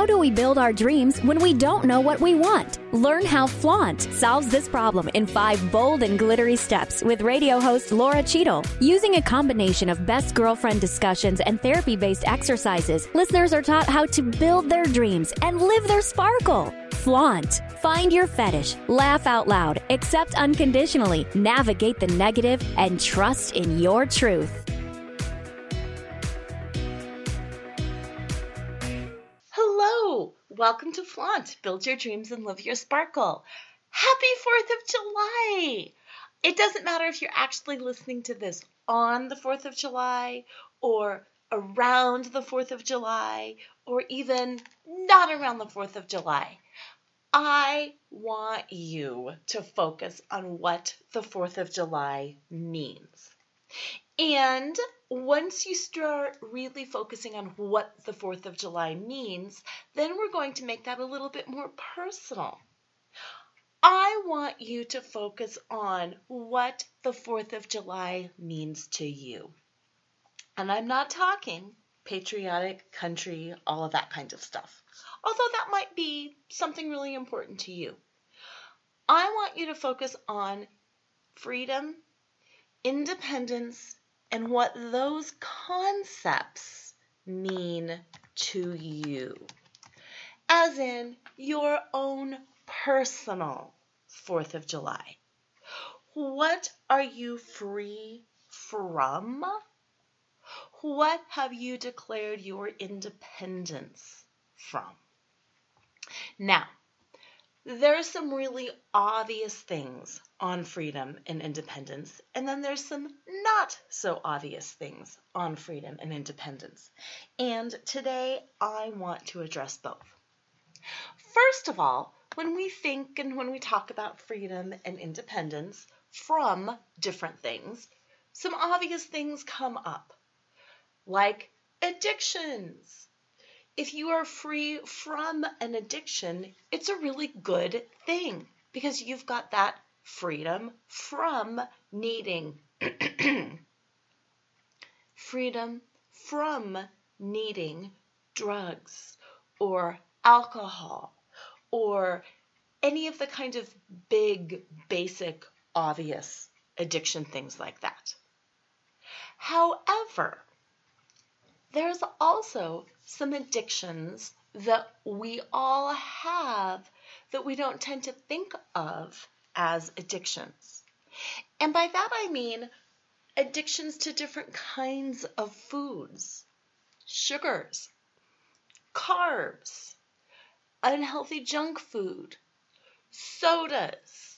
How do we build our dreams when we don't know what we want? Learn how Flaunt solves this problem in 5 bold and glittery steps with radio host Laura Cheadle. Using a combination of best girlfriend discussions and therapy-based exercises, listeners are taught how to build their dreams and live their sparkle. Flaunt. Find your fetish, laugh out loud, accept unconditionally, navigate the negative, and trust in your truth. Hello! Welcome to Flaunt. Build your dreams and live your sparkle. Happy 4th of July! It doesn't matter if you're actually listening to this on the 4th of July or around the 4th of July or even not around the 4th of July. I want you to focus on what the 4th of July means. And once you start really focusing on what the 4th of July means, then we're going to make that a little bit more personal. I want you to focus on what the 4th of July means to you. And I'm not talking patriotic, country, all of that kind of stuff, although that might be something really important to you. I want you to focus on freedom, independence, and what those concepts mean to you, as in your own personal 4th of July. What are you free from? What have you declared your independence from? Now, there are some really obvious things on freedom and independence, and then there's some not so obvious things on freedom and independence. And today I want to address both. First of all, when we think and when we talk about freedom and independence from different things, some obvious things come up, like addictions. If you are free from an addiction, it's a really good thing because you've got that freedom from needing drugs or alcohol or any of the kind of big, basic, obvious addiction things like that. However, there's also some addictions that we all have that we don't tend to think of as addictions. And by that I mean addictions to different kinds of foods, sugars, carbs, unhealthy junk food, sodas.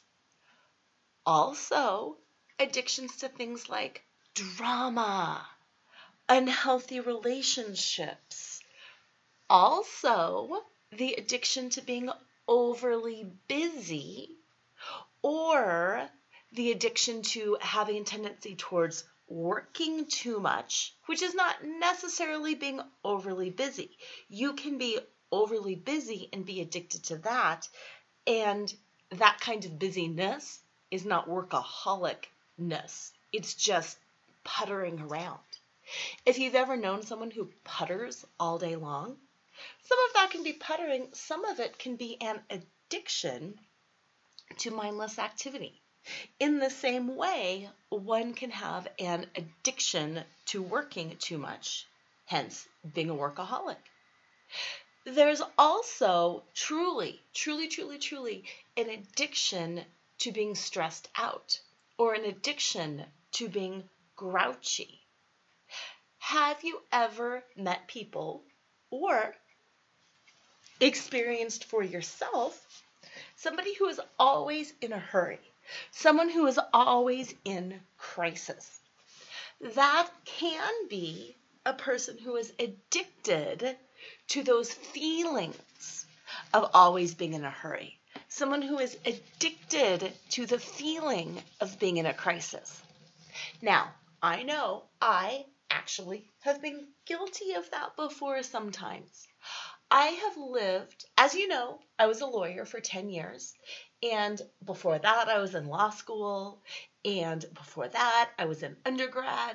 Also, addictions to things like drama, unhealthy relationships. Also, the addiction to being overly busy or the addiction to having a tendency towards working too much, which is not necessarily being overly busy. You can be overly busy and be addicted to that, and that kind of busyness is not workaholicness. It's just puttering around. If you've ever known someone who putters all day long, some of that can be puttering, some of it can be an addiction to mindless activity. In the same way, one can have an addiction to working too much, hence being a workaholic. There's also truly an addiction to being stressed out or an addiction to being grouchy. Have you ever met people or experienced for yourself somebody who is always in a hurry, someone who is always in crisis? That can be a person who is addicted to those feelings of always being in a hurry, someone who is addicted to the feeling of being in a crisis. Now, I know I actually have been guilty of that before sometimes. I have lived, as you know, I was a lawyer for 10 years, and before that I was in law school, and before that I was in undergrad,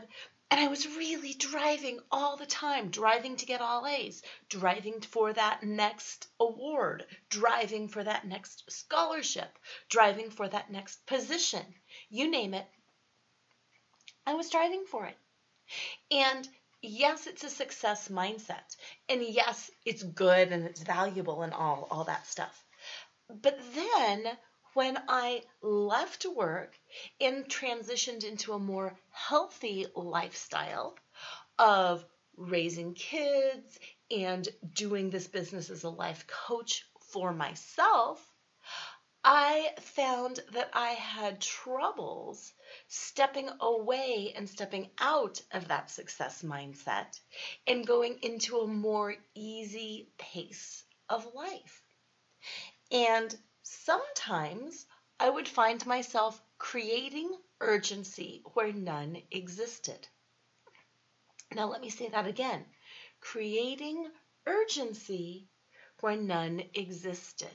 And I was really driving all the time, driving to get all A's, driving for that next award, driving for that next scholarship, driving for that next position. You name it, I was driving for it. And yes, it's a success mindset. And yes, it's good and it's valuable and all that stuff. But then when I left work and transitioned into a more healthy lifestyle of raising kids and doing this business as a life coach for myself, I found that I had troubles stepping away and stepping out of that success mindset and going into a more easy pace of life. And sometimes I would find myself creating urgency where none existed. Now let me say that again. Creating urgency where none existed.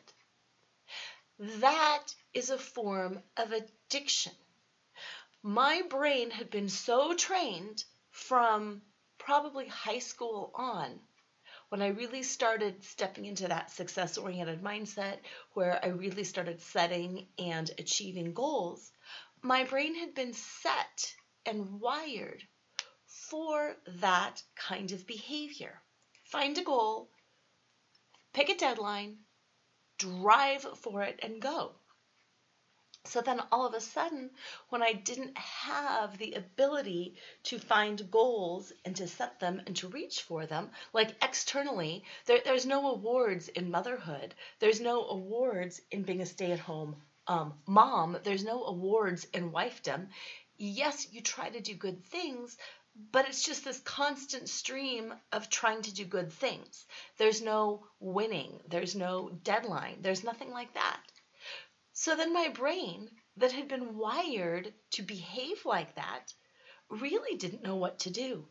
That is a form of addiction. My brain had been so trained from probably high school on, when I really started stepping into that success-oriented mindset, where I really started setting and achieving goals, my brain had been set and wired for that kind of behavior. Find a goal, pick a deadline, drive for it, and go. So then all of a sudden, when I didn't have the ability to find goals and to set them and to reach for them, like externally, there's no awards in motherhood. There's no awards in being a stay-at-home mom. There's no awards in wifedom. Yes, you try to do good things, but it's just this constant stream of trying to do good things. There's no winning. There's no deadline. There's nothing like that. So then my brain, that had been wired to behave like that, really didn't know what to do.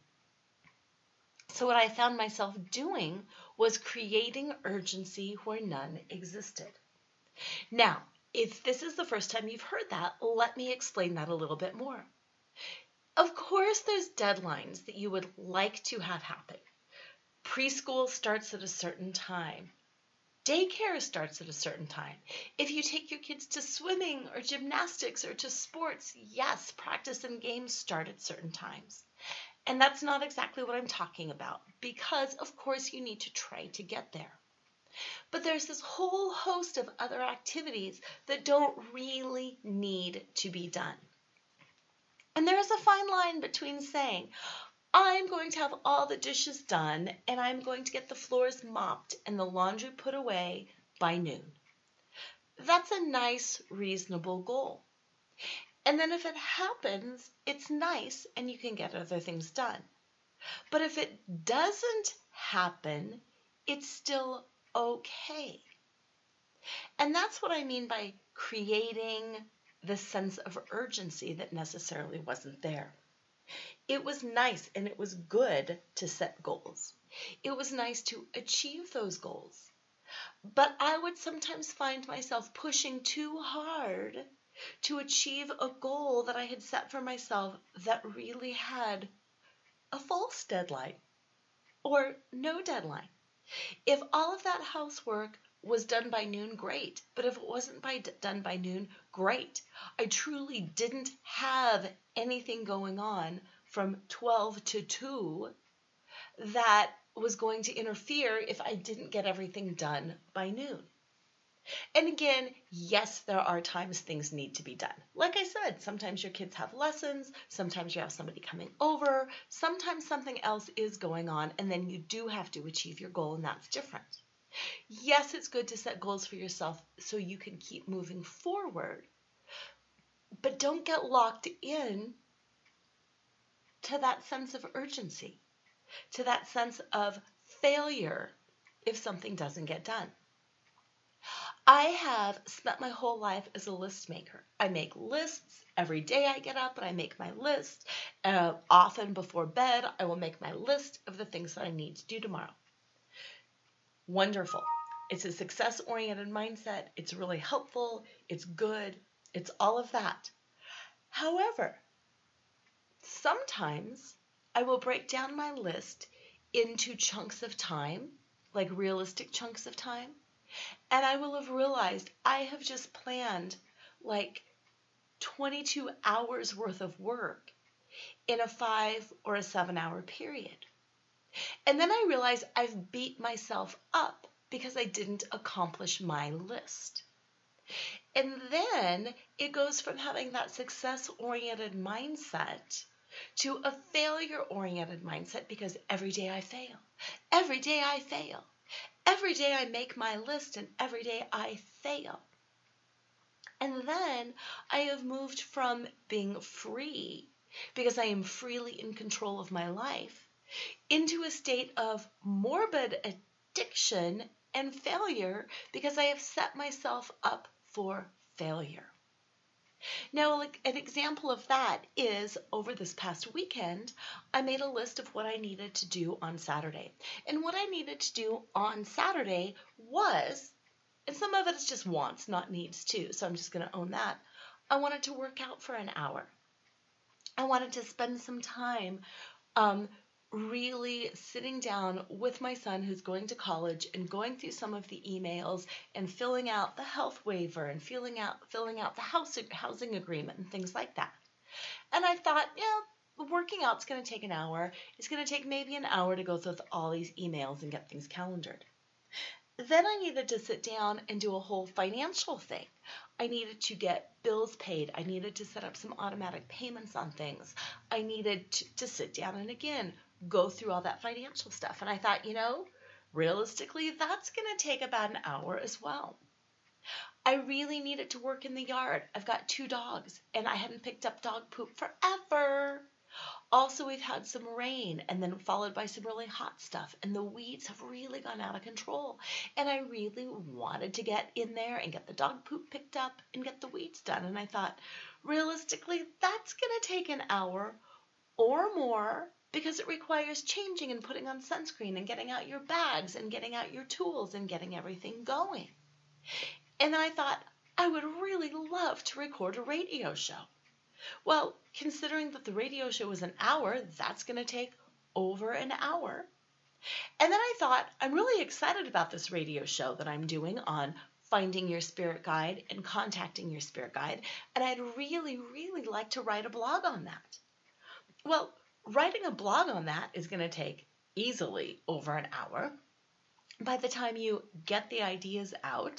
So what I found myself doing was creating urgency where none existed. Now, if this is the first time you've heard that, let me explain that a little bit more. Of course, there's deadlines that you would like to have happen. Preschool starts at a certain time. Daycare starts at a certain time. If you take your kids to swimming or gymnastics or to sports, yes, practice and games start at certain times. And that's not exactly what I'm talking about, because of course you need to try to get there. But there's this whole host of other activities that don't really need to be done. And there is a fine line between saying, I'm going to have all the dishes done and I'm going to get the floors mopped and the laundry put away by noon. That's a nice, reasonable goal. And then if it happens, it's nice and you can get other things done. But if it doesn't happen, it's still okay. And that's what I mean by creating the sense of urgency that necessarily wasn't there. It was nice and it was good to set goals. It was nice to achieve those goals. But I would sometimes find myself pushing too hard to achieve a goal that I had set for myself that really had a false deadline or no deadline. If all of that housework was done by noon, great. But if it wasn't done by noon, great. I truly didn't have anything going on from 12 to 2 that was going to interfere if I didn't get everything done by noon. And again, yes, there are times things need to be done. Like I said, sometimes your kids have lessons, sometimes you have somebody coming over, sometimes something else is going on, and then you do have to achieve your goal, and that's different. Yes, it's good to set goals for yourself so you can keep moving forward, but don't get locked in to that sense of urgency, to that sense of failure if something doesn't get done. I have spent my whole life as a list maker. I make lists. Every day I get up and I make my list. Often before bed, I will make my list of the things that I need to do tomorrow. Wonderful. It's a success-oriented mindset. It's really helpful. It's good. It's all of that. However, sometimes I will break down my list into chunks of time, like realistic chunks of time, and I will have realized I have just planned like 22 hours worth of work in a 5 or a 7 hour period. And then I realize I've beat myself up because I didn't accomplish my list. And then it goes from having that success-oriented mindset to a failure-oriented mindset because every day I fail. Every day I fail. Every day I make my list and every day I fail. And then I have moved from being free, because I am freely in control of my life, into a state of morbid addiction and failure because I have set myself up for failure. Now, like an example of that is over this past weekend, I made a list of what I needed to do on Saturday. And what I needed to do on Saturday was, and some of it is just wants, not needs too, so I'm just going to own that. I wanted to work out for an hour. I wanted to spend some time really sitting down with my son who's going to college and going through some of the emails and filling out the health waiver and filling out the housing agreement and things like that. And I thought, yeah, working out's going to take an hour. It's going to take maybe an hour to go through all these emails and get things calendared. Then I needed to sit down and do a whole financial thing. I needed to get bills paid. I needed to set up some automatic payments on things. I needed to sit down and again go through all that financial stuff. And I thought, realistically, that's going to take about an hour as well. I really needed to work in the yard. I've got 2 dogs and I hadn't picked up dog poop forever. Also, we've had some rain and then followed by some really hot stuff, and the weeds have really gone out of control. And I really wanted to get in there and get the dog poop picked up and get the weeds done. And I thought, realistically, that's going to take an hour or more because it requires changing and putting on sunscreen and getting out your bags and getting out your tools and getting everything going. And then I thought, I would really love to record a radio show. Well, considering that the radio show was an hour, that's going to take over an hour. And then I thought, I'm really excited about this radio show that I'm doing on finding your spirit guide and contacting your spirit guide, and I'd really, really like to write a blog on that. Well, writing a blog on that is going to take easily over an hour. By the time you get the ideas out,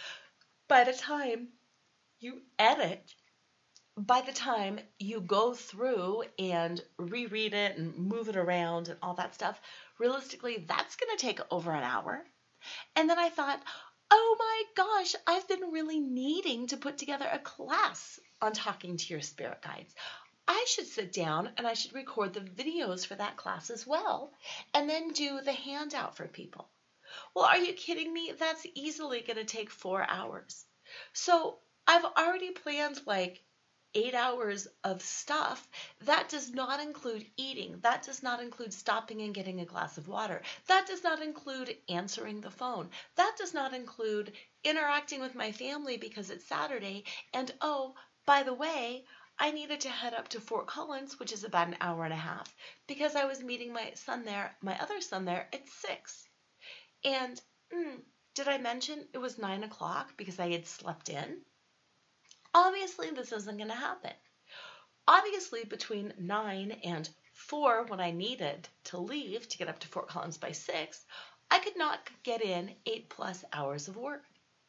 by the time you edit, by the time you go through and reread it and move it around and all that stuff, realistically, that's going to take over an hour. And then I thought, oh my gosh, I've been really needing to put together a class on talking to your spirit guides. I should sit down and I should record the videos for that class as well, and then do the handout for people. Well, are you kidding me? That's easily going to take 4 hours. So I've already planned like 8 hours of stuff. That does not include eating. That does not include stopping and getting a glass of water. That does not include answering the phone. That does not include interacting with my family because it's Saturday. And oh, by the way, I needed to head up to Fort Collins, which is about an hour and a half, because I was meeting my other son there at 6. And did I mention it was 9 o'clock because I had slept in? Obviously, this isn't going to happen. Obviously, between 9 and 4, when I needed to leave to get up to Fort Collins by 6, I could not get in 8+ hours of work.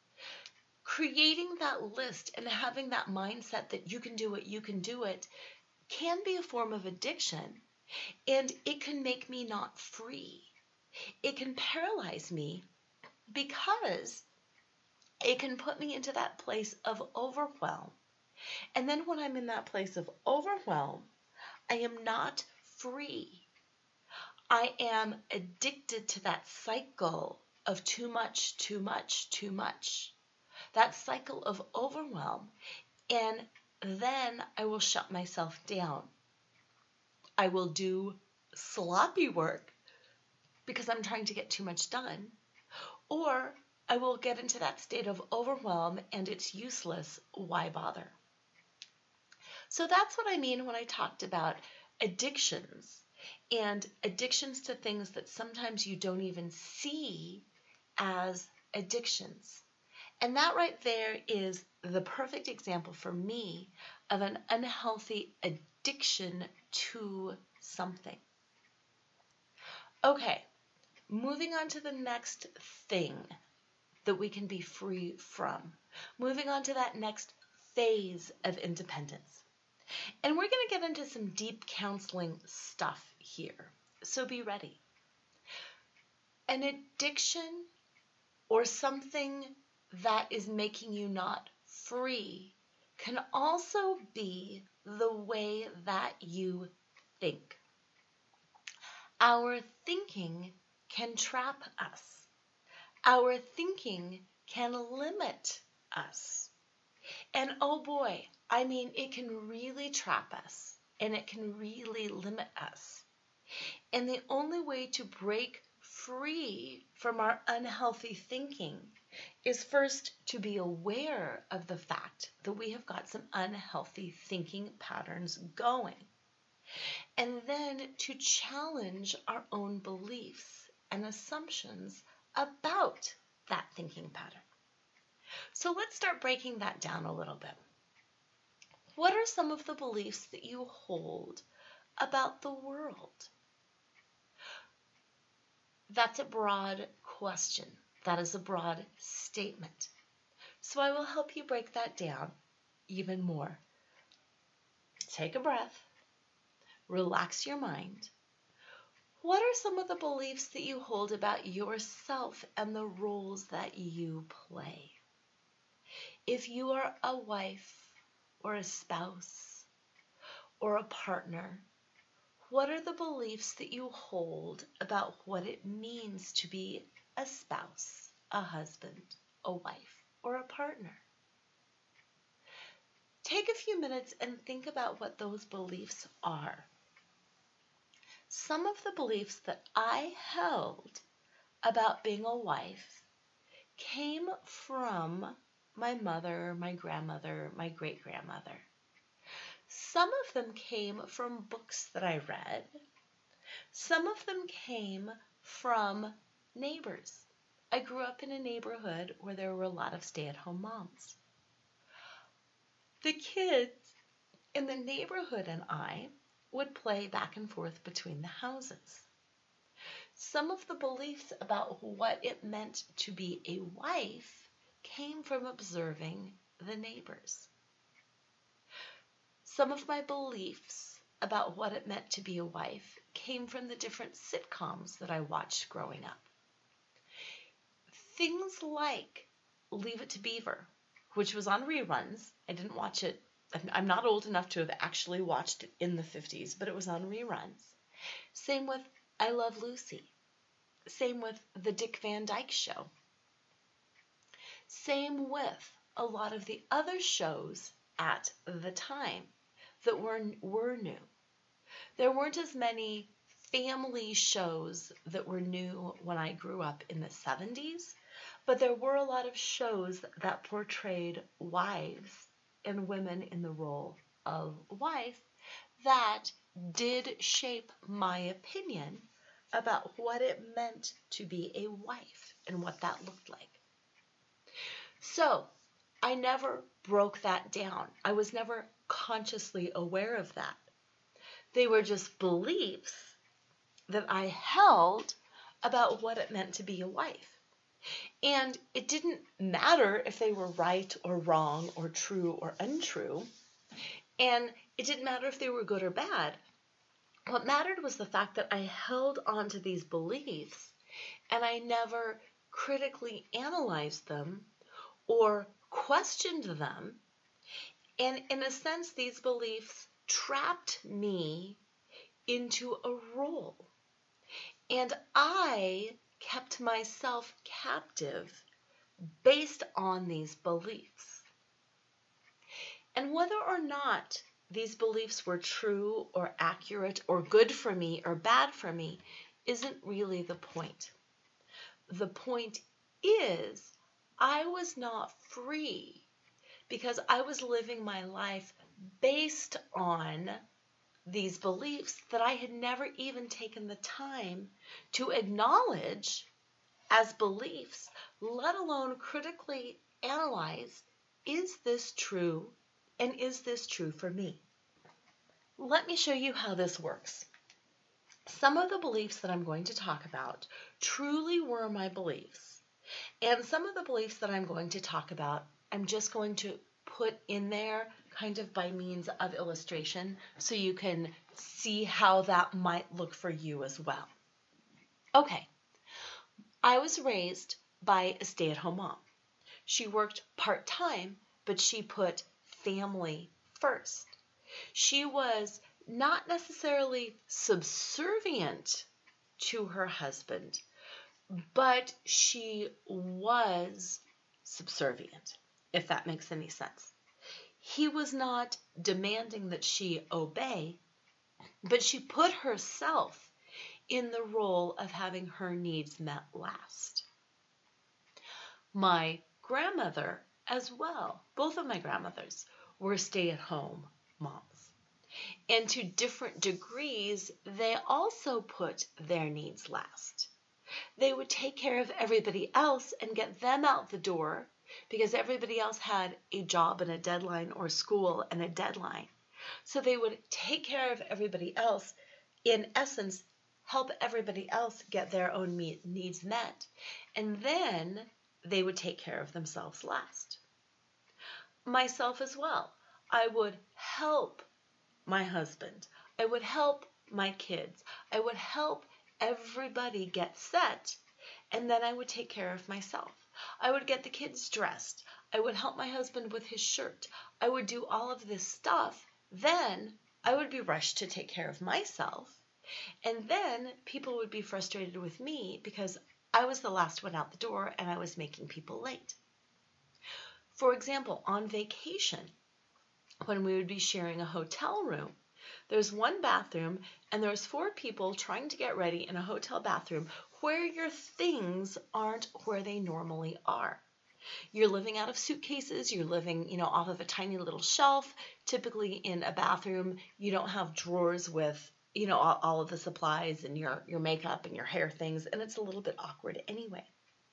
Creating that list and having that mindset that you can do it, can be a form of addiction, and it can make me not free. It can paralyze me because it can put me into that place of overwhelm. And then when I'm in that place of overwhelm, I am not free. I am addicted to that cycle of too much, too much, too much. That cycle of overwhelm. And then I will shut myself down. I will do sloppy work because I'm trying to get too much done. Or I will get into that state of overwhelm and it's useless. Why bother? So that's what I mean when I talked about addictions. and addictions to things that sometimes you don't even see as addictions. And that right there is the perfect example for me of an unhealthy addiction to something. Okay, moving on to the next thing that we can be free from. Moving on to that next phase of independence. And we're going to get into some deep counseling stuff here, so be ready. An addiction or something that is making you not free can also be the way that you think. Our thinking can trap us. Our thinking can limit us. And oh boy, I mean, it can really trap us and it can really limit us. And the only way to break free from our unhealthy thinking is first to be aware of the fact that we have got some unhealthy thinking patterns going. And then to challenge our own beliefs and assumptions about that thinking pattern. So let's start breaking that down a little bit. What are some of the beliefs that you hold about the world? That's a broad question. That is a broad statement. So I will help you break that down even more. Take a breath. Relax your mind. What are some of the beliefs that you hold about yourself and the roles that you play? If you are a wife or a spouse or a partner, what are the beliefs that you hold about what it means to be a spouse, a husband, a wife, or a partner? Take a few minutes and think about what those beliefs are. Some of the beliefs that I held about being a wife came from my mother, my grandmother, my great-grandmother. Some of them came from books that I read. Some of them came from neighbors. I grew up in a neighborhood where there were a lot of stay-at-home moms. The kids in the neighborhood and I would play back and forth between the houses. Some of the beliefs about what it meant to be a wife came from observing the neighbors. Some of my beliefs about what it meant to be a wife came from the different sitcoms that I watched growing up. Things like Leave It to Beaver, which was on reruns. I didn't watch it. I'm not old enough to have actually watched it in the 50s, but it was on reruns. Same with I Love Lucy. Same with The Dick Van Dyke Show. Same with a lot of the other shows at the time that were new. There weren't as many family shows that were new when I grew up in the 70s, but there were a lot of shows that portrayed wives and women in the role of wife that did shape my opinion about what it meant to be a wife and what that looked like. So I never broke that down. I was never consciously aware of that. They were just beliefs that I held about what it meant to be a wife. And it didn't matter if they were right or wrong or true or untrue. And it didn't matter if they were good or bad. What mattered was the fact that I held on to these beliefs and I never critically analyzed them or questioned them. And in a sense, these beliefs trapped me into a role. And I kept myself captive based on these beliefs. And whether or not these beliefs were true or accurate or good for me or bad for me isn't really the point. The point is I was not free because I was living my life based on these beliefs that I had never even taken the time to acknowledge as beliefs, let alone critically analyze, is this true, and is this true for me? Let me show you how this works. Some of the beliefs that I'm going to talk about truly were my beliefs. And some of the beliefs that I'm going to talk about, I'm just going to put in there kind of by means of illustration so you can see how that might look for you as well. Okay, I was raised by a stay-at-home mom. She worked part-time, but she put family first. She was not necessarily subservient to her husband, but she was subservient, if that makes any sense. He was not demanding that she obey, but she put herself in the role of having her needs met last. My grandmother as well, both of my grandmothers were stay-at-home moms. And to different degrees, they also put their needs last. They would take care of everybody else and get them out the door because everybody else had a job and a deadline, or school and a deadline. So they would take care of everybody else, in essence, help everybody else get their own needs met, and then they would take care of themselves last. Myself as well. I would help my husband. I would help my kids. I would help everybody get set, and then I would take care of myself. I would get the kids dressed. I would help my husband with his shirt. I would do all of this stuff. Then I would be rushed to take care of myself. And then people would be frustrated with me because I was the last one out the door and I was making people late. For example, on vacation, when we would be sharing a hotel room, there's one bathroom and there's 4 people trying to get ready in a hotel bathroom where your things aren't where they normally are. You're living out of suitcases, you're living, off of a tiny little shelf. Typically in a bathroom, you don't have drawers with, all of the supplies and your makeup and your hair things, and it's a little bit awkward anyway.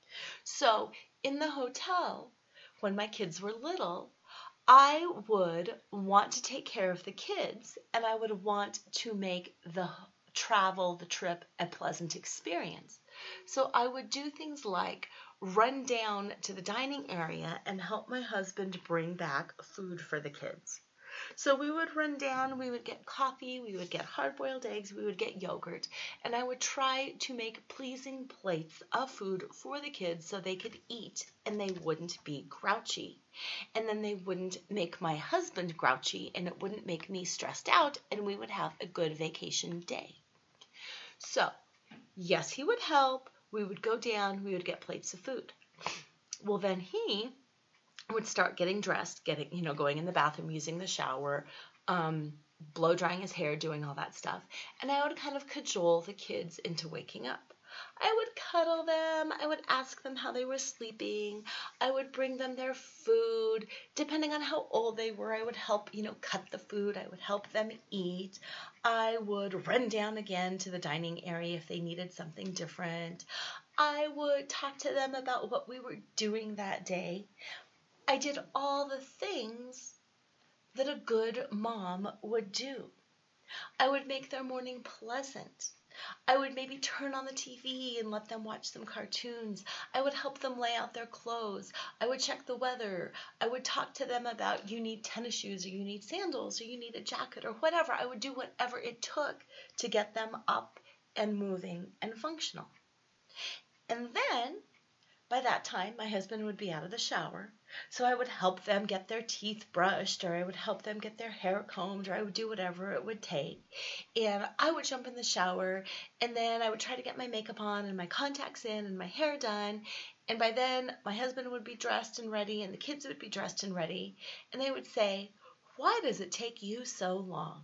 So in the hotel, when my kids were little, I would want to take care of the kids, and I would want to make the trip, a pleasant experience. So I would do things like run down to the dining area and help my husband bring back food for the kids. So we would run down, we would get coffee, we would get hard-boiled eggs, we would get yogurt, and I would try to make pleasing plates of food for the kids so they could eat and they wouldn't be grouchy. And then they wouldn't make my husband grouchy, and it wouldn't make me stressed out, and we would have a good vacation day. So, yes, he would help. We would go down, we would get plates of food. Well, then he would start getting dressed, going in the bathroom, using the shower, blow drying his hair, doing all that stuff. And I would kind of cajole the kids into waking up. I would cuddle them. I would ask them how they were sleeping. I would bring them their food. Depending on how old they were, I would help, cut the food. I would help them eat. I would run down again to the dining area if they needed something different. I would talk to them about what we were doing that day. I did all the things that a good mom would do. I would make their morning pleasant. I would maybe turn on the TV and let them watch some cartoons. I would help them lay out their clothes. I would check the weather. I would talk to them about, you need tennis shoes, or you need sandals, or you need a jacket, or whatever. I would do whatever it took to get them up and moving and functional. And then, by that time, my husband would be out of the shower. So I would help them get their teeth brushed, or I would help them get their hair combed, or I would do whatever it would take. And I would jump in the shower, and then I would try to get my makeup on and my contacts in and my hair done. And by then, my husband would be dressed and ready, and the kids would be dressed and ready. And they would say, "Why does it take you so long?"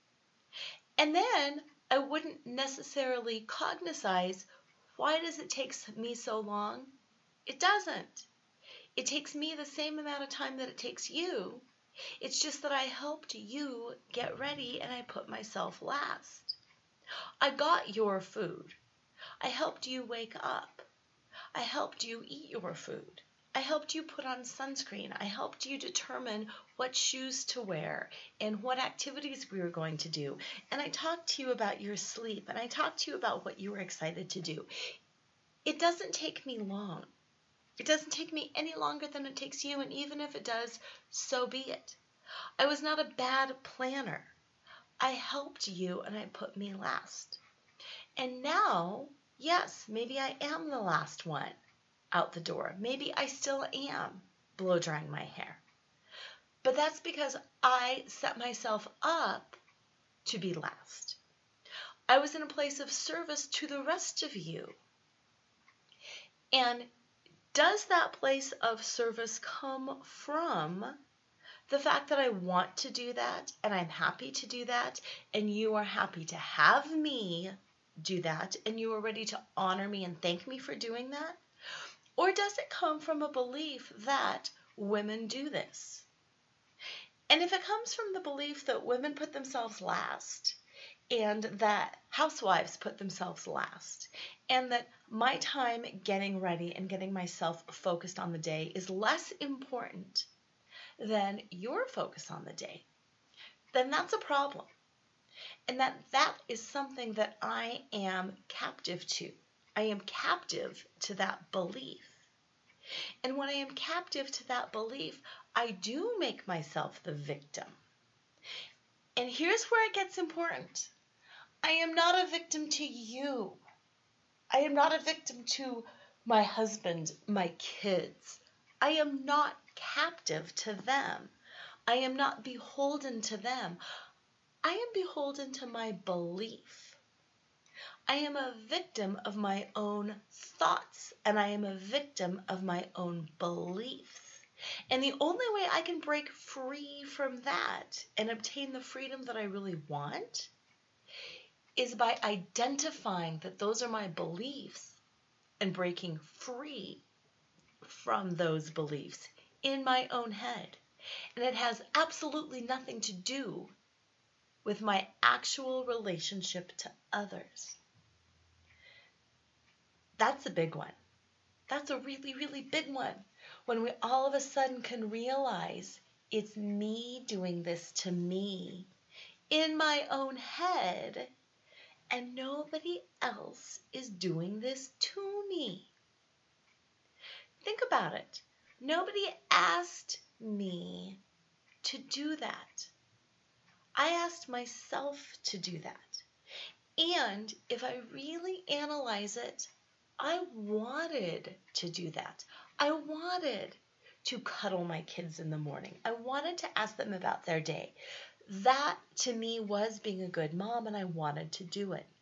And then I wouldn't necessarily cognize, why does it take me so long? It doesn't. It takes me the same amount of time that it takes you, It's just that I helped you get ready and I put myself last. I got your food. I helped you wake up. I helped you eat your food. I helped you put on sunscreen. I helped you determine what shoes to wear and what activities we were going to do. And I talked to you about your sleep, and I talked to you about what you were excited to do. It doesn't take me long. It doesn't take me any longer than it takes you, and even if it does, so be it. I was not a bad planner. I helped you, and I put me last. And now, yes, maybe I am the last one out the door. Maybe I still am blow drying my hair. But that's because I set myself up to be last. I was in a place of service to the rest of you. And does that place of service come from the fact that I want to do that and I'm happy to do that and you are happy to have me do that and you are ready to honor me and thank me for doing that? Or does it come from a belief that women do this? And if it comes from the belief that women put themselves last and that housewives put themselves last and that my time getting ready and getting myself focused on the day is less important than your focus on the day, then that's a problem. And that is something that I am captive to. I am captive to that belief. And when I am captive to that belief, I do make myself the victim. And here's where it gets important. I am not a victim to you. I am not a victim to my husband, my kids. I am not captive to them. I am not beholden to them. I am beholden to my belief. I am a victim of my own thoughts, and I am a victim of my own beliefs. And the only way I can break free from that and obtain the freedom that I really want is by identifying that those are my beliefs and breaking free from those beliefs in my own head. And it has absolutely nothing to do with my actual relationship to others. That's a big one. That's a really, really big one. When we all of a sudden can realize it's me doing this to me in my own head and nobody else is doing this to me. Think about it. Nobody asked me to do that. I asked myself to do that. And if I really analyze it, I wanted to do that. I wanted to cuddle my kids in the morning. I wanted to ask them about their day. That to me was being a good mom, and I wanted to do it.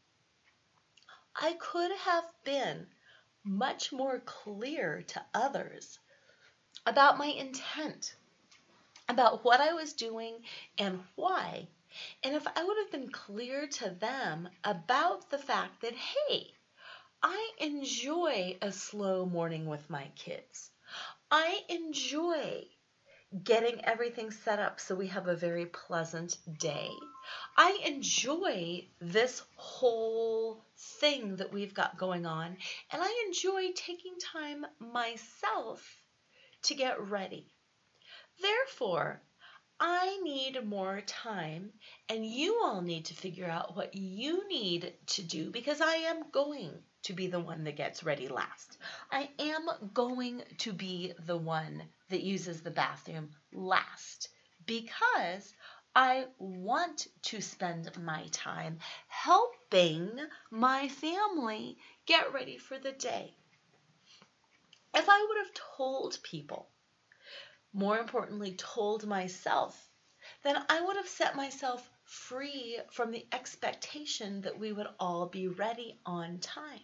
I could have been much more clear to others about my intent, about what I was doing and why. And if I would have been clear to them about the fact that, hey, I enjoy a slow morning with my kids. I enjoy getting everything set up so we have a very pleasant day. I enjoy this whole thing that we've got going on, and I enjoy taking time myself to get ready. Therefore, I need more time, and you all need to figure out what you need to do, because I am going to be the one that gets ready last. I am going to be the one that uses the bathroom last, because I want to spend my time helping my family get ready for the day. If I would have told people, more importantly, told myself, then I would have set myself free from the expectation that we would all be ready on time.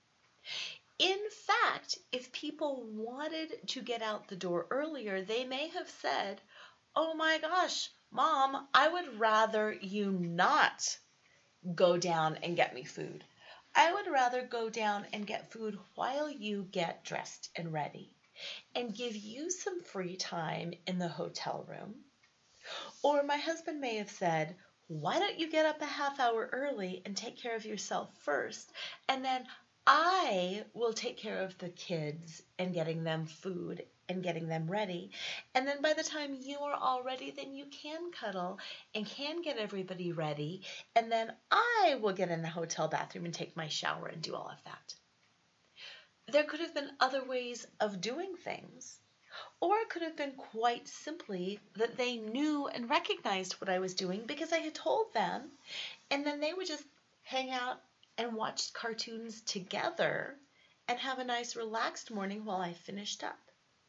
In fact, if people wanted to get out the door earlier, they may have said, oh my gosh, Mom, I would rather you not go down and get me food. I would rather go down and get food while you get dressed and ready, and give you some free time in the hotel room Or my husband may have said, why don't you get up a half hour early and take care of yourself first, and then I will take care of the kids and getting them food and getting them ready. And then by the time you are all ready, then you can cuddle and can get everybody ready. And then I will get in the hotel bathroom and take my shower and do all of that. There could have been other ways of doing things. Or it could have been quite simply that they knew and recognized what I was doing because I had told them, and then they would just hang out and watch cartoons together and have a nice relaxed morning while I finished up.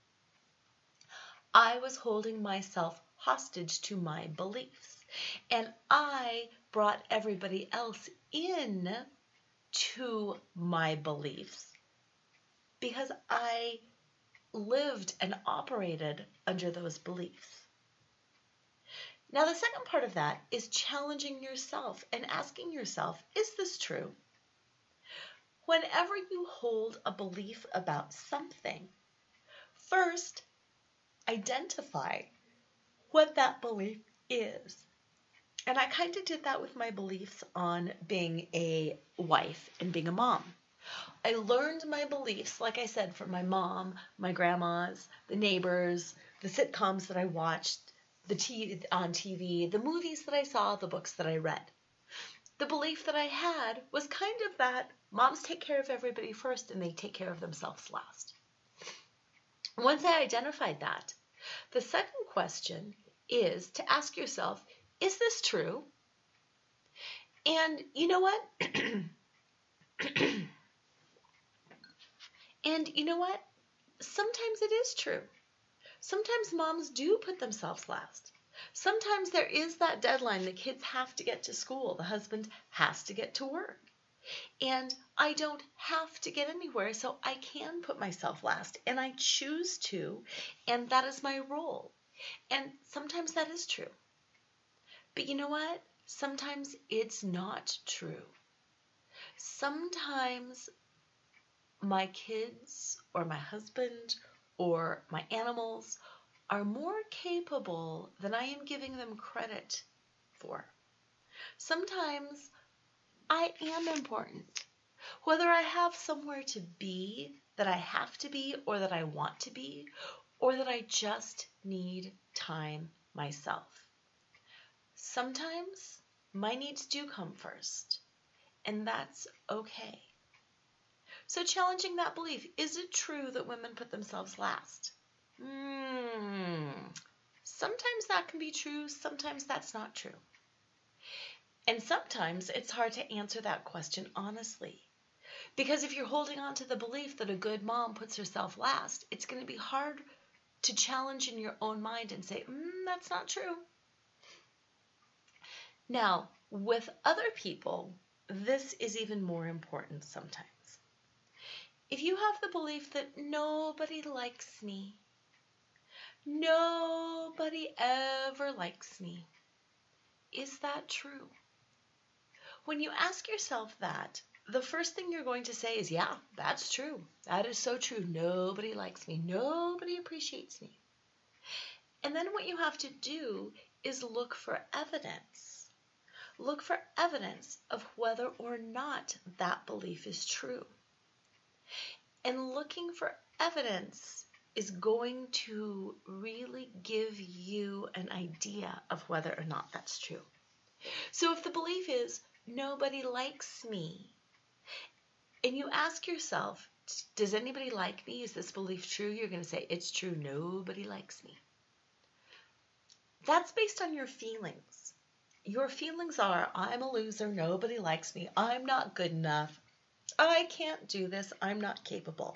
I was holding myself hostage to my beliefs, and I brought everybody else in to my beliefs because I lived and operated under those beliefs. Now, the second part of that is challenging yourself and asking yourself, is this true? Whenever you hold a belief about something, first identify what that belief is. And I kind of did that with my beliefs on being a wife and being a mom. I learned my beliefs, like I said, from my mom, my grandmas, the neighbors, the sitcoms that I watched, on TV, the movies that I saw, the books that I read. The belief that I had was kind of that moms take care of everybody first and they take care of themselves last. Once I identified that, the second question is to ask yourself, is this true? And you know what? And you know what? Sometimes it is true. Sometimes moms do put themselves last. Sometimes there is that deadline. The kids have to get to school. The husband has to get to work. And I don't have to get anywhere, so I can put myself last. And I choose to, and that is my role. And sometimes that is true. But you know what? Sometimes it's not true. Sometimes my kids or my husband or my animals are more capable than I am giving them credit for. Sometimes I am important. Whether I have somewhere to be that I have to be or that I want to be, or that I just need time myself. Sometimes my needs do come first, and that's okay. So challenging that belief, is it true that women put themselves last? Sometimes that can be true, sometimes that's not true. And sometimes it's hard to answer that question honestly. Because if you're holding on to the belief that a good mom puts herself last, it's going to be hard to challenge in your own mind and say, that's not true. Now, with other people, this is even more important sometimes. If you have the belief that nobody likes me, nobody ever likes me, is that true? When you ask yourself that, the first thing you're going to say is, yeah, that's true. That is so true. Nobody likes me. Nobody appreciates me. And then what you have to do is look for evidence. Look for evidence of whether or not that belief is true. And looking for evidence is going to really give you an idea of whether or not that's true. So if the belief is, nobody likes me, and you ask yourself, does anybody like me? Is this belief true? You're going to say, it's true, nobody likes me. That's based on your feelings. Your feelings are, I'm a loser, nobody likes me, I'm not good enough, I can't do this, I'm not capable.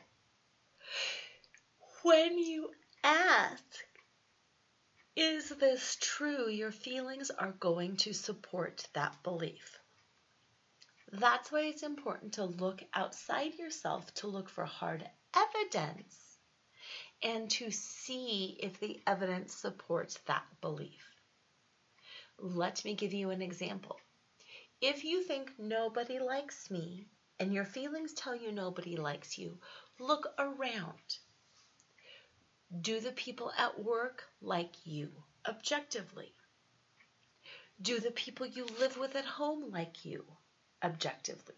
When you ask, is this true? Your feelings are going to support that belief. That's why it's important to look outside yourself to look for hard evidence and to see if the evidence supports that belief. Let me give you an example. If you think nobody likes me and your feelings tell you nobody likes you, look around. Do the people at work like you? objectively? Do the people you live with at home like you objectively?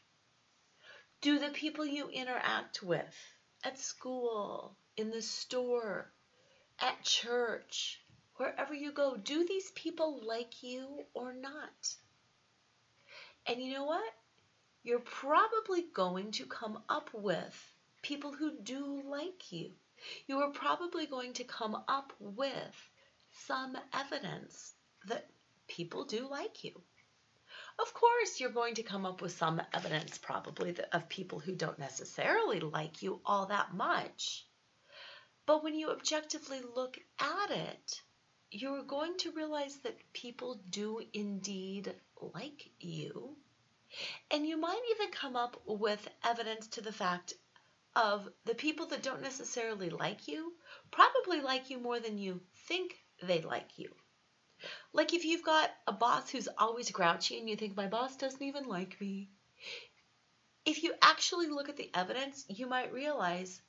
Do the people you interact with at school, in the store, at church, wherever you go, do these people like you or not? And you know what? You're probably going to come up with people who do like you. You are probably going to come up with some evidence that people do like you. Of course, you're going to come up with some evidence probably of people who don't necessarily like you all that much. But when you objectively look at it, you're going to realize that people do indeed like you. And you might even come up with evidence to the fact of the people that don't necessarily like you probably like you more than you think they like you. Like if you've got a boss who's always grouchy and you think, my boss doesn't even like me. If you actually look at the evidence, you might realize,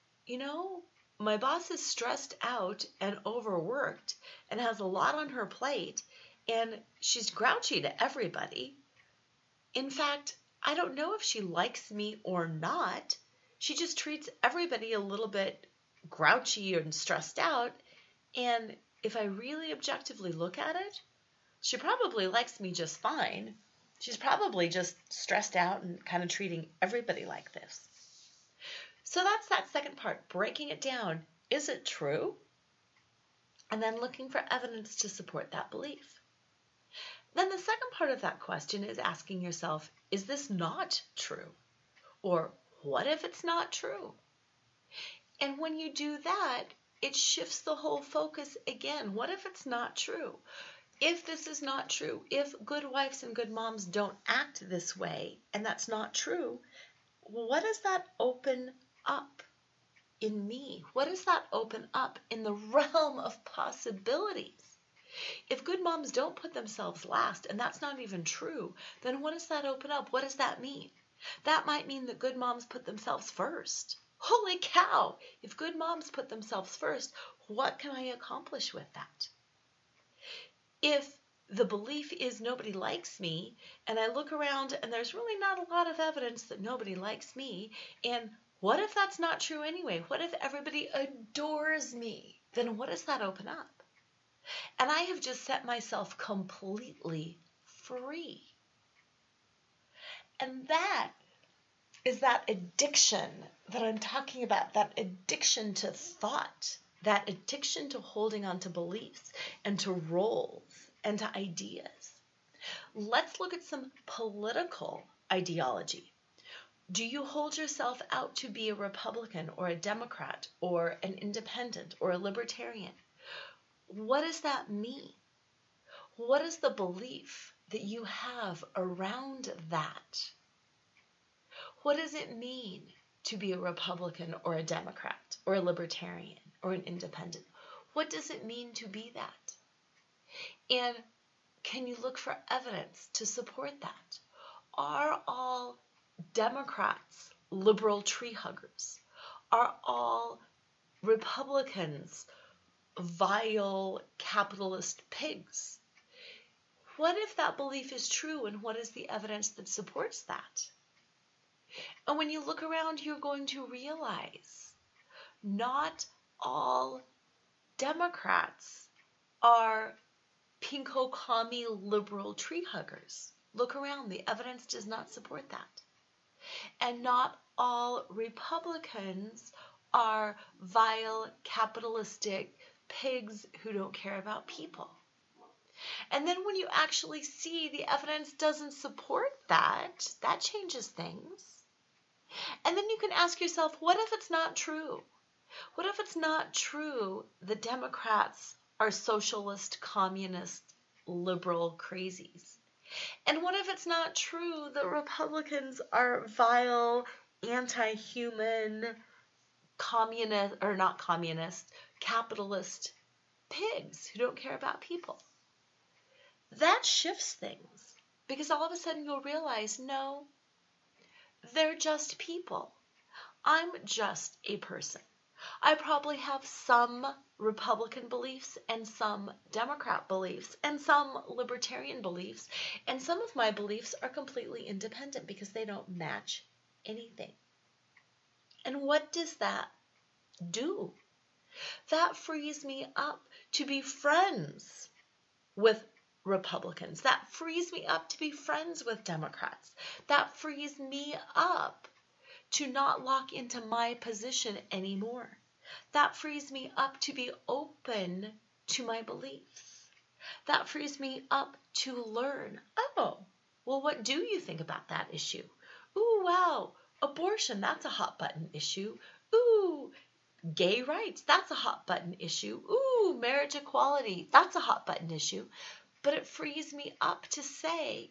my boss is stressed out and overworked and has a lot on her plate and she's grouchy to everybody. In fact, I don't know if she likes me or not. She just treats everybody a little bit grouchy and stressed out. And if I really objectively look at it, she probably likes me just fine. She's probably just stressed out and kind of treating everybody like this. So that's that second part, breaking it down. Is it true? And then looking for evidence to support that belief. Then the second part of that question is asking yourself, is this not true? Or what if it's not true? And when you do that, it shifts the whole focus again. What if it's not true? If this is not true, if good wives and good moms don't act this way, and that's not true, what does that open up in me? What does that open up in the realm of possibilities? If good moms don't put themselves last, and that's not even true, then what does that open up? What does that mean? That might mean that good moms put themselves first. Holy cow! If good moms put themselves first, what can I accomplish with that? If the belief is nobody likes me, and I look around and there's really not a lot of evidence that nobody likes me, and what if that's not true anyway? What if everybody adores me? Then what does that open up? And I have just set myself completely free. And that is that addiction that I'm talking about, that addiction to thought, that addiction to holding on to beliefs and to roles and to ideas. Let's look at some political ideology. Do you hold yourself out to be a Republican or a Democrat or an independent or a libertarian? What does that mean? What is the belief that you have around that? What does it mean to be a Republican or a Democrat or a libertarian or an independent? What does it mean to be that? And can you look for evidence to support that? Are all Democrats liberal tree huggers? Are all Republicans vile capitalist pigs? What if that belief is true, and what is the evidence that supports that? And when you look around, you're going to realize not all Democrats are pinko commie liberal tree huggers. Look around, the evidence does not support that. And not all Republicans are vile capitalistic pigs who don't care about people. And then when you actually see the evidence doesn't support that, that changes things. And then you can ask yourself, what if it's not true? What if it's not true that Democrats are socialist, communist, liberal crazies? And what if it's not true that Republicans are vile, anti-human, communist, or not communist, capitalist pigs who don't care about people? That shifts things, because all of a sudden you'll realize, no, they're just people. I'm just a person. I probably have some Republican beliefs and some Democrat beliefs and some libertarian beliefs. And some of my beliefs are completely independent because they don't match anything. And what does that do? That frees me up to be friends with Republicans. That frees me up to be friends with Democrats. That frees me up to not lock into my position anymore. That frees me up to be open to my beliefs. That frees me up to learn. Oh, well, what do you think about that issue? Ooh, wow, abortion, that's a hot button issue. Ooh, gay rights, that's a hot button issue. Ooh, marriage equality, that's a hot button issue. But it frees me up to say,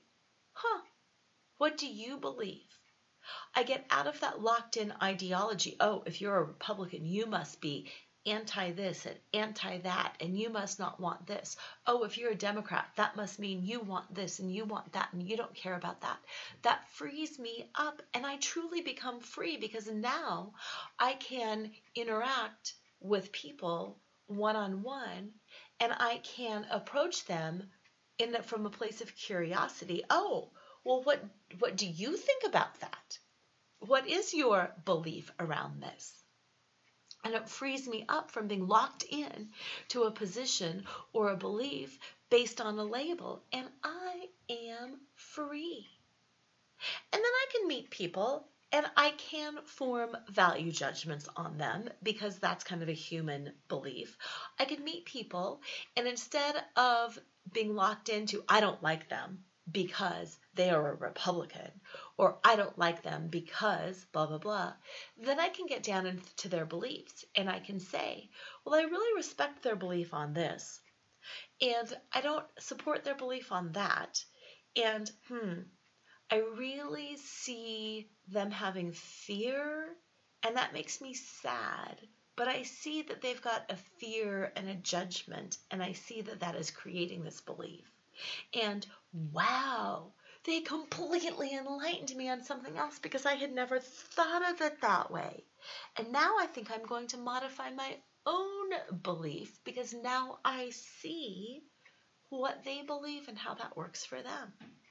what do you believe? I get out of that locked in ideology. Oh, if you're a Republican, you must be anti this and anti that, and you must not want this. Oh, if you're a Democrat, that must mean you want this and you want that and you don't care about that. That frees me up, and I truly become free because now I can interact with people one-on-one, and I can approach them from a place of curiosity. Oh, well, what do you think about that? What is your belief around this? And it frees me up from being locked in to a position or a belief based on a label. And I am free. And then I can meet people and I can form value judgments on them because that's kind of a human belief. I can meet people and instead of being locked into, I don't like them because they are a Republican, or I don't like them because blah, blah, blah, then I can get down into their beliefs and I can say, well, I really respect their belief on this, and I don't support their belief on that, and I really see them having fear, and that makes me sad, but I see that they've got a fear and a judgment, and I see that that is creating this belief. And wow, they completely enlightened me on something else because I had never thought of it that way. And now I think I'm going to modify my own belief because now I see what they believe and how that works for them.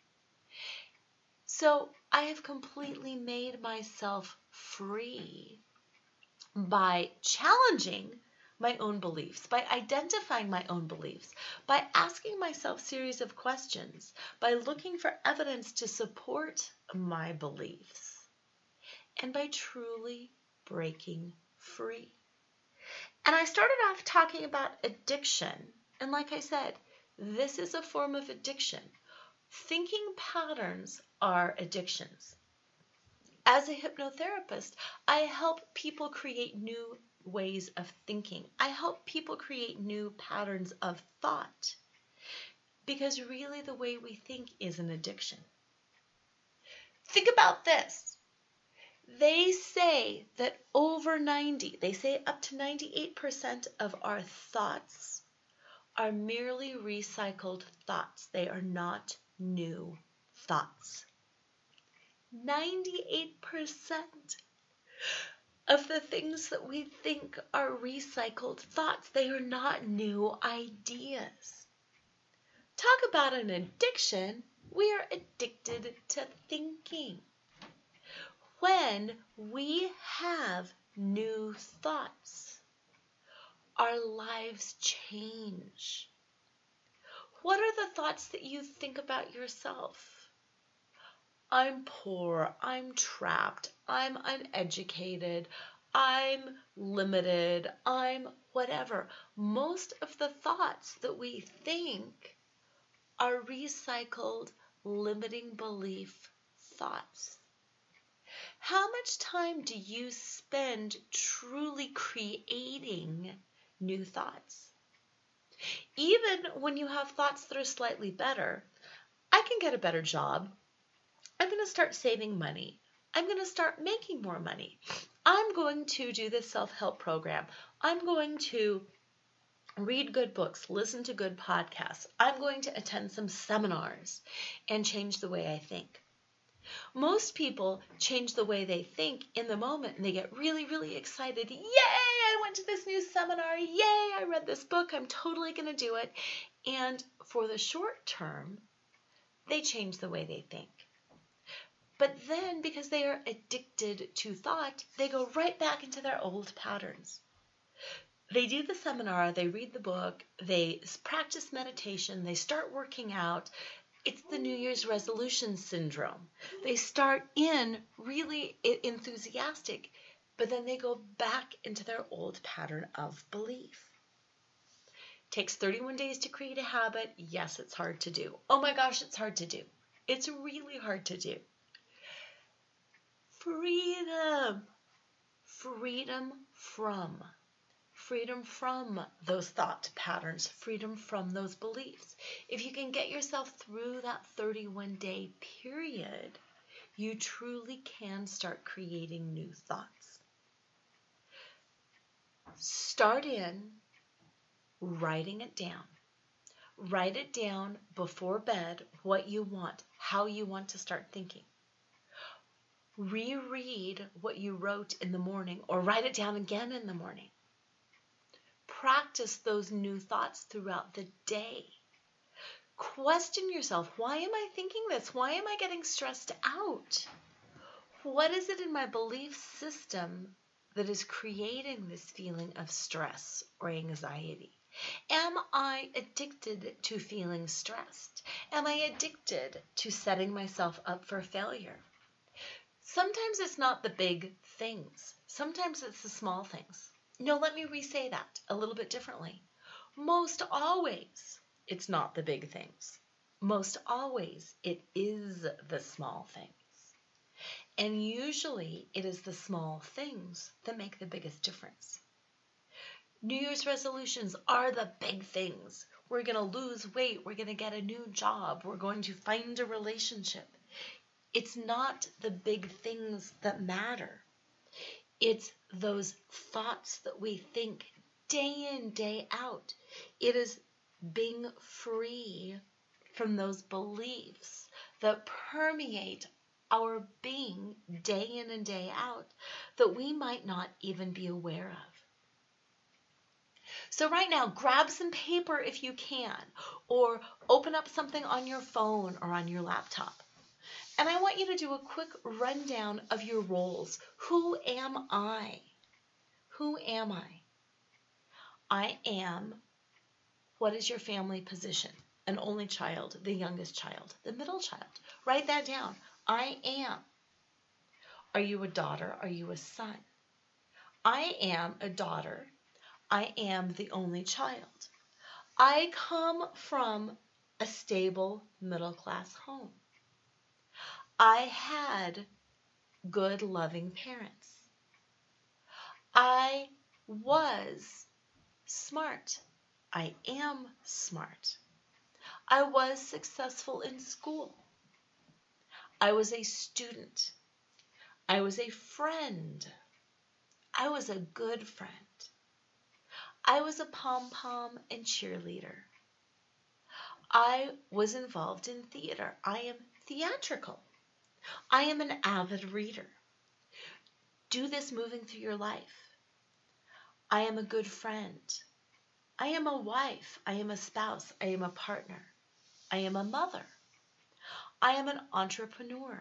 So I have completely made myself free by challenging my own beliefs, by identifying my own beliefs, by asking myself a series of questions, by looking for evidence to support my beliefs, and by truly breaking free. And I started off talking about addiction. And like I said, this is a form of addiction. Thinking patterns are addictions. As a hypnotherapist, I help people create new ways of thinking. I help people create new patterns of thought because really the way we think is an addiction. Think about this. They say that they say up to 98% of our thoughts are merely recycled thoughts. They are not new thoughts. 98% of the things that we think are recycled thoughts. They are not new ideas. Talk about an addiction. We are addicted to thinking. When we have new thoughts, our lives change. What are the thoughts that you think about yourself? I'm poor, I'm trapped, I'm uneducated, I'm limited, I'm whatever. Most of the thoughts that we think are recycled, limiting belief thoughts. How much time do you spend truly creating new thoughts? Even when you have thoughts that are slightly better, I can get a better job. I'm going to start saving money. I'm going to start making more money. I'm going to do this self-help program. I'm going to read good books, listen to good podcasts. I'm going to attend some seminars and change the way I think. Most people change the way they think in the moment and they get really, really excited. Yay, I went to this new seminar. Yay, I read this book. I'm totally going to do it. And for the short term, they change the way they think. But then, because they are addicted to thought, they go right back into their old patterns. They do the seminar, they read the book, they practice meditation, they start working out. It's the New Year's resolution syndrome. They start in really enthusiastic, but then they go back into their old pattern of belief. Takes 31 days to create a habit. Yes, it's hard to do. Oh my gosh, it's hard to do. It's really hard to do. Freedom. Freedom from those thought patterns, freedom from those beliefs. If you can get yourself through that 31-day period, you truly can start creating new thoughts. Start in writing it down. Write it down before bed, what you want, how you want to start thinking. Reread what you wrote in the morning or write it down again in the morning. Practice those new thoughts throughout the day. Question yourself, why am I thinking this? Why am I getting stressed out? What is it in my belief system that is creating this feeling of stress or anxiety? Am I addicted to feeling stressed? Am I addicted to setting myself up for failure? Sometimes it's not the big things. Sometimes it's the small things. No, let me re-say that a little bit differently. Most always, it's not the big things. Most always, it is the small things. And usually, it is the small things that make the biggest difference. New Year's resolutions are the big things. We're going to lose weight. We're going to get a new job. We're going to find a relationship. It's not the big things that matter. It's those thoughts that we think day in, day out. It is being free from those beliefs that permeate our being day in and day out that we might not even be aware of. So right now, grab some paper if you can, or open up something on your phone or on your laptop. And I want you to do a quick rundown of your roles. Who am I? Who am I? I am, what is your family position? An only child, the youngest child, the middle child. Write that down. I am. Are you a daughter? Are you a son? I am a daughter. I am the only child. I come from a stable middle-class home. I had good, loving parents. I was smart. I am smart. I was successful in school. I was a student. I was a friend. I was a good friend. I was a pom-pom and cheerleader. I was involved in theater. I am theatrical. I am an avid reader. Do this moving through your life. I am a good friend. I am a wife. I am a spouse. I am a partner. I am a mother. I am an entrepreneur.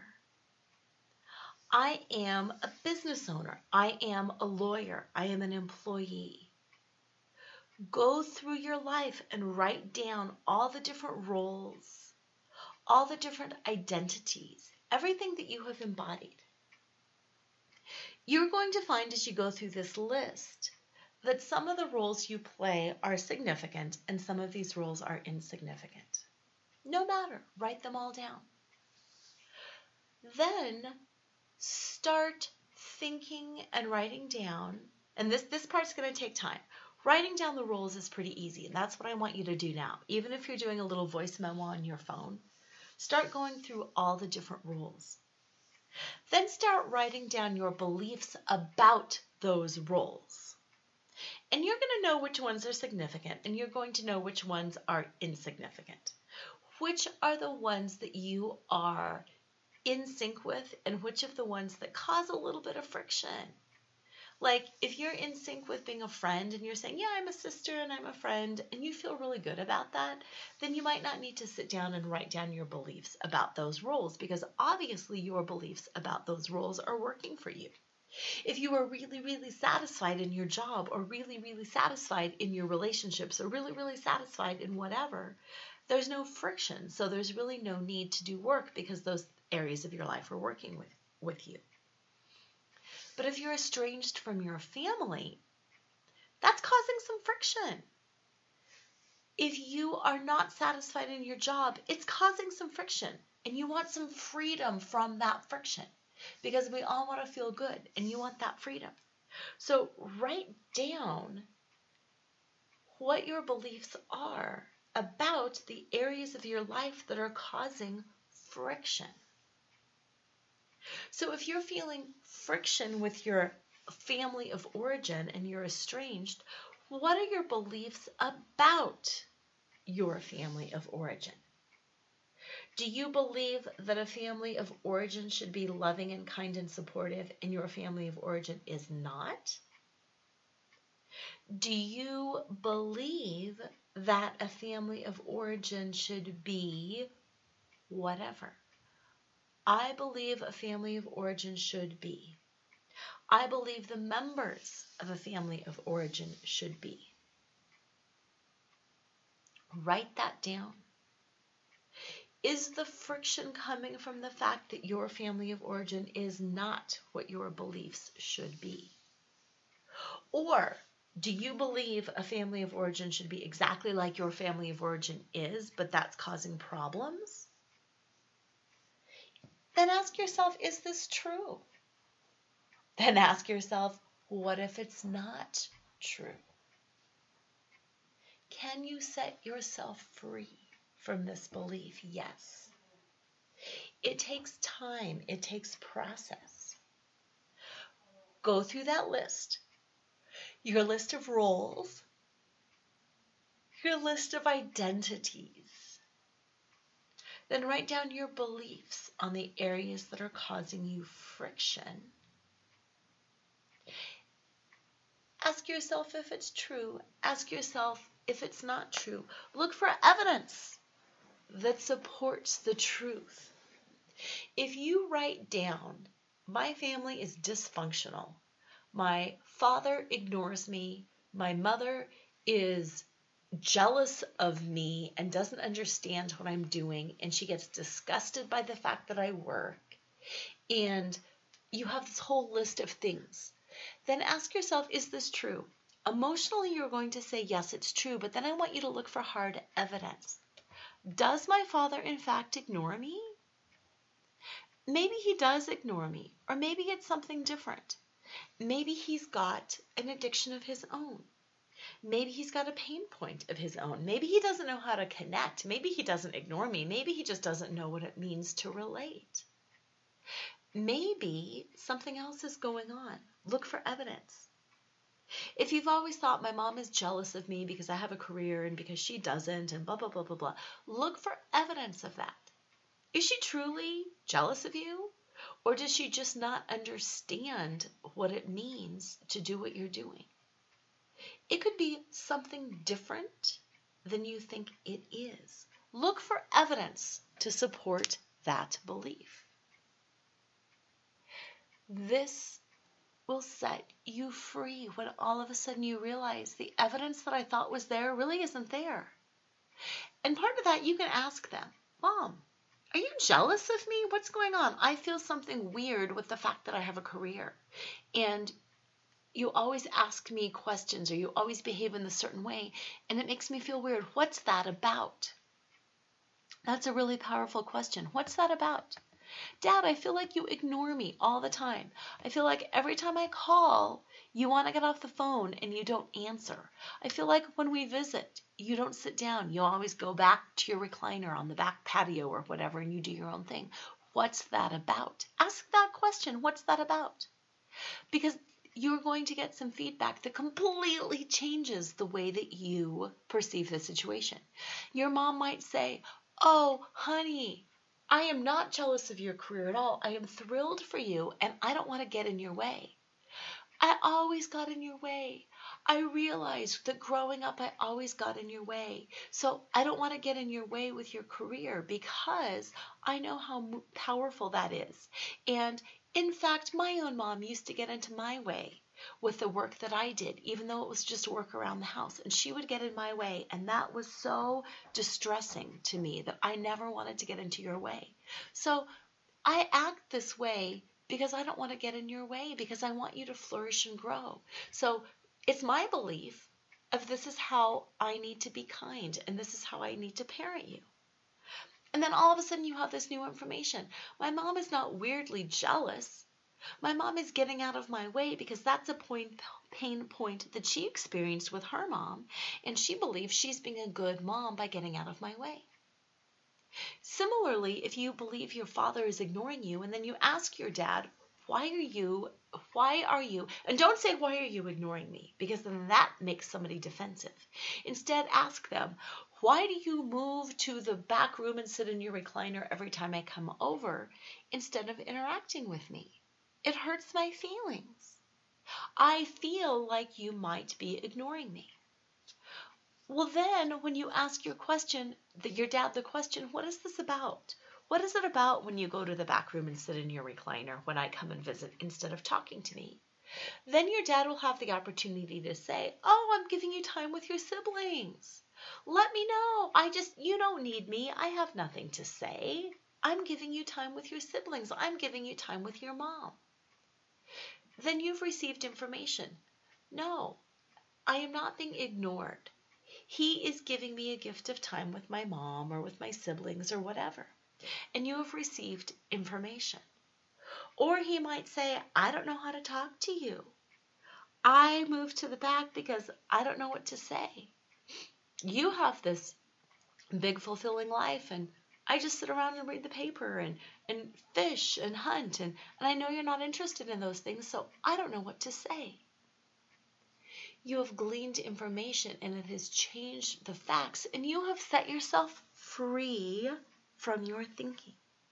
I am a business owner. I am a lawyer. I am an employee. Go through your life and write down all the different roles, all the different identities, everything that you have embodied. You're going to find as you go through this list that some of the roles you play are significant and some of these roles are insignificant. No matter, write them all down. Then start thinking and writing down, and this part's going to take time. Writing down the roles is pretty easy, and that's what I want you to do now. Even if you're doing a little voice memo on your phone, start going through all the different roles. Then start writing down your beliefs about those roles. And you're going to know which ones are significant, and you're going to know which ones are insignificant. Which are the ones that you are in sync with, and which of the ones that cause a little bit of friction. Like if you're in sync with being a friend and you're saying, yeah, I'm a sister and I'm a friend, and you feel really good about that, then you might not need to sit down and write down your beliefs about those roles, because obviously your beliefs about those roles are working for you. If you are really, really satisfied in your job, or really, really satisfied in your relationships, or really, really satisfied in whatever, there's no friction. So there's really no need to do work, because those areas of your life are working with you. But if you're estranged from your family, that's causing some friction. If you are not satisfied in your job, it's causing some friction. And you want some freedom from that friction, because we all want to feel good and you want that freedom. So write down what your beliefs are about the areas of your life that are causing friction. So if you're feeling friction with your family of origin and you're estranged, what are your beliefs about your family of origin? Do you believe that a family of origin should be loving and kind and supportive, and your family of origin is not? Do you believe that a family of origin should be whatever? I believe a family of origin should be. I believe the members of a family of origin should be. Write that down. Is the friction coming from the fact that your family of origin is not what your beliefs should be? Or do you believe a family of origin should be exactly like your family of origin is, but that's causing problems? Then ask yourself, is this true? Then ask yourself, what if it's not true? Can you set yourself free from this belief? Yes. It takes time. It takes process. Go through that list. Your list of roles. Your list of identities. Then write down your beliefs on the areas that are causing you friction. Ask yourself if it's true. Ask yourself if it's not true. Look for evidence that supports the truth. If you write down, my family is dysfunctional, my father ignores me, my mother is jealous of me and doesn't understand what I'm doing, and she gets disgusted by the fact that I work, and you have this whole list of things, then ask yourself, is this true? Emotionally, you're going to say, yes, it's true, but then I want you to look for hard evidence. Does my father, in fact, ignore me? Maybe he does ignore me, or maybe it's something different. Maybe he's got an addiction of his own. Maybe he's got a pain point of his own. Maybe he doesn't know how to connect. Maybe he doesn't ignore me. Maybe he just doesn't know what it means to relate. Maybe something else is going on. Look for evidence. If you've always thought my mom is jealous of me because I have a career and because she doesn't and blah, blah, blah, blah, blah, look for evidence of that. Is she truly jealous of you? Or does she just not understand what it means to do what you're doing? It could be something different than you think it is. Look for evidence to support that belief. This will set you free when all of a sudden you realize the evidence that I thought was there really isn't there. And part of that, you can ask them, Mom, are you jealous of me? What's going on? I feel something weird with the fact that I have a career. And you always ask me questions, or you always behave in a certain way, and it makes me feel weird. What's that about? That's a really powerful question. What's that about? Dad, I feel like you ignore me all the time. I feel like every time I call, you want to get off the phone and you don't answer. I feel like when we visit, you don't sit down. You always go back to your recliner on the back patio or whatever, and you do your own thing. What's that about? Ask that question. What's that about? Because you're going to get some feedback that completely changes the way that you perceive the situation. Your mom might say, oh, honey, I am not jealous of your career at all. I am thrilled for you, and I don't want to get in your way. I always got in your way. I realized that growing up, I always got in your way. So I don't want to get in your way with your career because I know how powerful that is. And in fact, my own mom used to get into my way with the work that I did, even though it was just work around the house. And she would get in my way. And that was so distressing to me that I never wanted to get into your way. So I act this way because I don't want to get in your way, because I want you to flourish and grow. So it's my belief of this is how I need to be kind, and this is how I need to parent you. And then all of a sudden you have this new information. My mom is not weirdly jealous. My mom is getting out of my way because that's a pain point that she experienced with her mom, and she believes she's being a good mom by getting out of my way. Similarly, if you believe your father is ignoring you and then you ask your dad, why are you, and don't say, why are you ignoring me? Because then that makes somebody defensive. Instead, ask them, why do you move to the back room and sit in your recliner every time I come over instead of interacting with me? It hurts my feelings. I feel like you might be ignoring me. Well, then when you ask your dad the question, what is this about? What is it about when you go to the back room and sit in your recliner when I come and visit instead of talking to me? Then your dad will have the opportunity to say, oh, I'm giving you time with your siblings. Let me know. You don't need me. I have nothing to say. I'm giving you time with your siblings. I'm giving you time with your mom. Then you've received information. No, I am not being ignored. He is giving me a gift of time with my mom or with my siblings or whatever. And you have received information. Or he might say, I don't know how to talk to you. I moved to the back because I don't know what to say. You have this big fulfilling life, and I just sit around and read the paper and fish and hunt, and I know you're not interested in those things, so I don't know what to say. You have gleaned information, and it has changed the facts, and you have set yourself free from your thinking.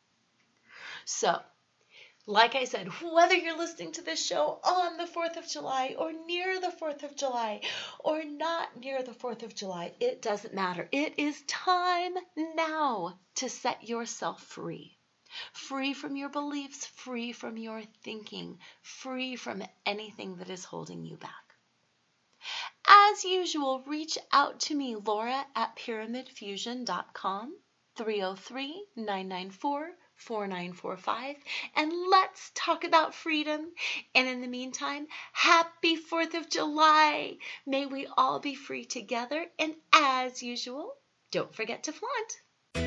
So, like I said, whether you're listening to this show on the 4th of July or near the 4th of July or not near the 4th of July, it doesn't matter. It is time now to set yourself free. Free from your beliefs, free from your thinking, free from anything that is holding you back. As usual, reach out to me, Laura, at pyramidfusion.com, 303-994-4945, and let's talk about freedom. And in the meantime, happy 4th of July. May we all be free together. And as usual, don't forget to flaunt.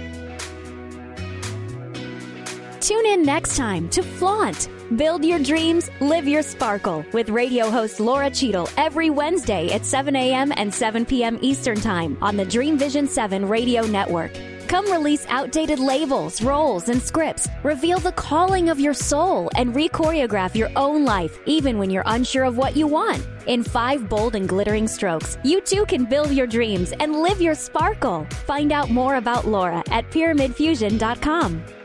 Tune in next time to Flaunt. Build your dreams, live your sparkle with radio host Laura Cheadle every Wednesday at 7 a.m. and 7 p.m. Eastern Time on the Dream Vision 7 radio network. Come release outdated labels, roles, and scripts. Reveal the calling of your soul and re-choreograph your own life, even when you're unsure of what you want. In 5 bold and glittering strokes, you too can build your dreams and live your sparkle. Find out more about Laura at pyramidfusion.com.